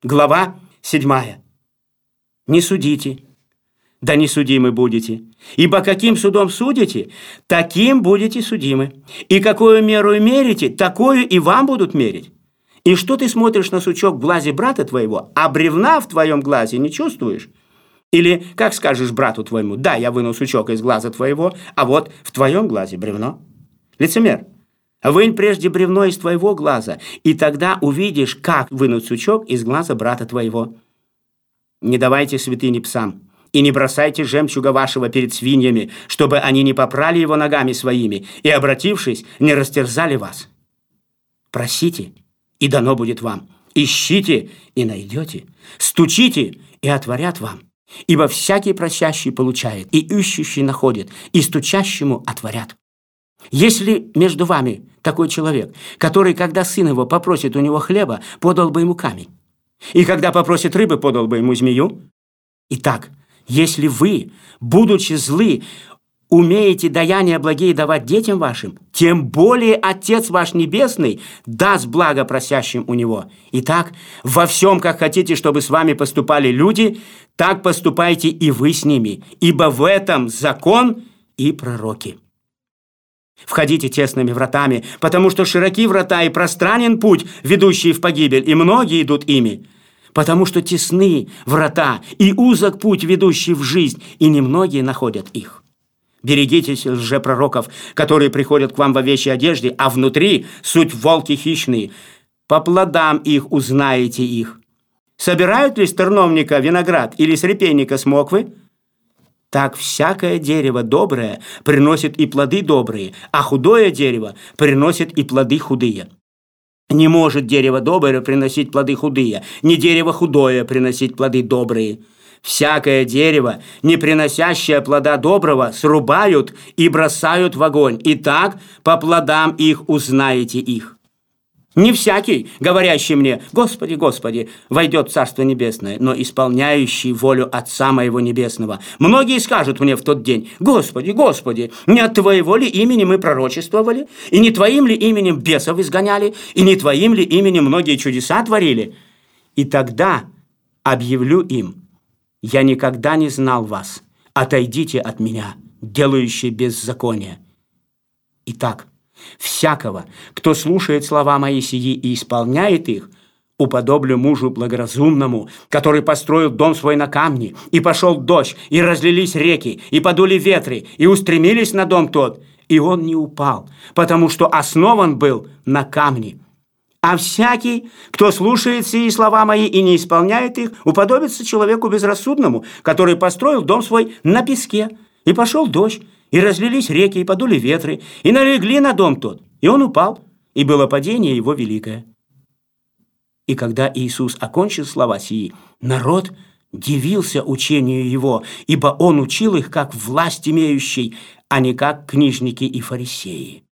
Глава 7. Не судите, да не судимы будете. Ибо каким судом судите, таким будете судимы. И какую меру мерите, такую и вам будут мерить. И что ты смотришь на сучок в глазе брата твоего, а бревна в твоем глазе не чувствуешь? Или как скажешь брату твоему: да, я выну сучок из глаза твоего, а вот в твоем глазе бревно? Лицемер, вынь прежде бревно из твоего глаза, и тогда увидишь, как вынуть сучок из глаза брата твоего. Не давайте святыни псам, и не бросайте жемчуга вашего перед свиньями, чтобы они не попрали его ногами своими, и, обратившись, не растерзали вас. Просите, и дано будет вам. Ищите, и найдете. Стучите, и отворят вам. Ибо всякий просящий получает, и ищущий находит, и стучащему отворят. Если между вами такой человек, который, когда сын его попросит у него хлеба, подал бы ему камень, и когда попросит рыбы, подал бы ему змею? Итак, если вы, будучи злы, умеете даяния благие давать детям вашим, тем более Отец ваш Небесный даст благо просящим у Него. Итак, во всем, как хотите, чтобы с вами поступали люди, так поступайте и вы с ними, ибо в этом закон и пророки. Входите тесными вратами, потому что широки врата и пространен путь, ведущий в погибель, и многие идут ими. Потому что тесны врата и узок путь, ведущий в жизнь, и немногие находят их. Берегитесь лжепророков, которые приходят к вам в овечьей одежде, а внутри суть волки хищные. По плодам их узнаете их. Собирают ли с терновника виноград или с репейника смоквы? Так всякое дерево доброе приносит и плоды добрые, а худое дерево приносит и плоды худые. Не может дерево доброе приносить плоды худые, ни дерево худое приносить плоды добрые. Всякое дерево, не приносящее плода доброго, срубают и бросают в огонь. И так по плодам их узнаете их. Не всякий, говорящий мне: «Господи, Господи», войдет в Царство Небесное, но исполняющий волю Отца моего Небесного. Многие скажут мне в тот день: «Господи, Господи, не от Твоего ли имени мы пророчествовали? И не Твоим ли именем бесов изгоняли? И не Твоим ли именем многие чудеса творили?» И тогда объявлю им: «Я никогда не знал вас. Отойдите от меня, делающие беззаконие». Итак, всякого, кто слушает слова мои сии и исполняет их, уподоблю мужу благоразумному, который построил дом свой на камне, и пошел дождь, и разлились реки, и подули ветры, и устремились на дом тот, и он не упал, потому что основан был на камне. А всякий, кто слушает сии слова мои и не исполняет их, уподобится человеку безрассудному, который построил дом свой на песке, и пошел дождь, и разлились реки, и подули ветры, и налегли на дом тот, и он упал, и было падение его великое. И когда Иисус окончил слова сии, народ дивился учению его, ибо он учил их как власть имеющий, а не как книжники и фарисеи.